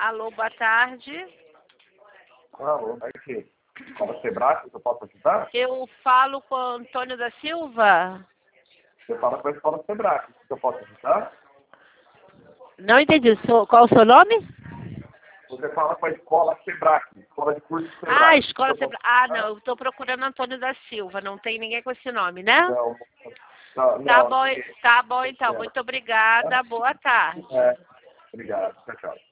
Alô, boa tarde. Alô, aqui. Escola Sebrae, que eu posso ajudar? Eu falo com o Antônio da Silva. Você fala com a Escola Sebrae, que eu posso ajudar? Não entendi. Qual o seu nome? Você fala com a Escola Sebrae, Escola de Curso Sebrae. Ah, Escola que eu Sebrae. posso Ah, ajudar? não. Eu estou procurando Antônio da Silva. Não tem ninguém com esse nome, né? Não, Tá não, bom, ninguém. tá bom então. É. Muito obrigada. Boa tarde. É. Obrigado. Tchau, tchau.